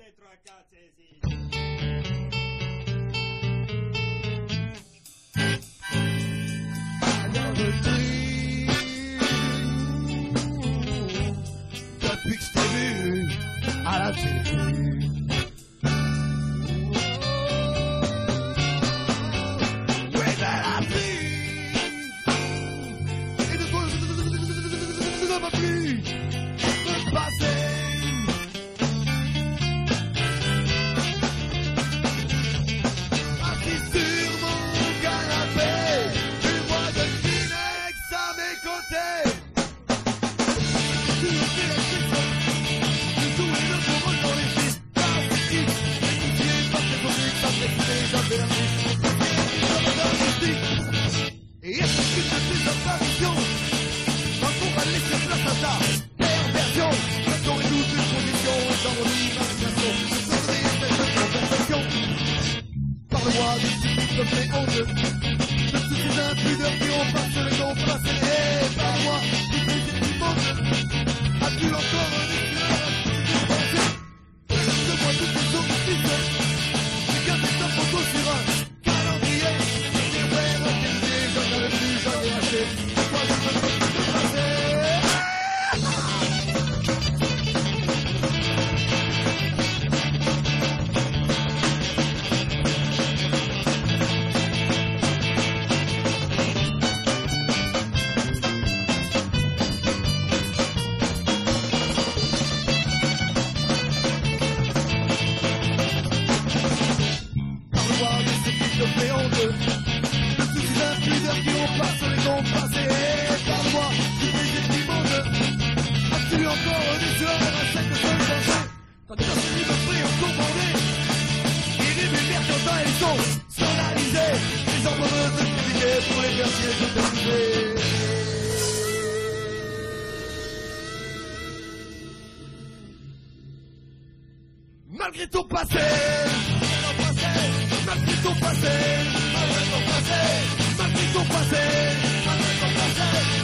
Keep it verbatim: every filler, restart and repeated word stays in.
des trois, quatre, six. Alors depuis que je t'ai vu à la télé, oui, ben la pluie, et de toi, ne va plus me passer. Assis sur mon canapé, une boîte de Kleenex à mes côtés. Et est-ce que tu te fais apparition quand on va laisser place à ta perversion? J'aurais toutes les conditions dans mon imagination de sauver cette conversation. Parle-moi de ce qui te plaît en deux, de tous ces impudeurs qui ont passé les noms passés. Et parle-moi du plaisir du monde. As-tu encore un éclair de pensée? Donne-moi toutes les autres pistes. J'ai gardé ta photo sur un calendrier. C'est vrai, regarder, je n'avais plus jamais acheté. Toi, je ne peux plus te passer. Malgré ton passé, malgré ton passé, malgré ton passé, malgré ton passé, malgré ton passé.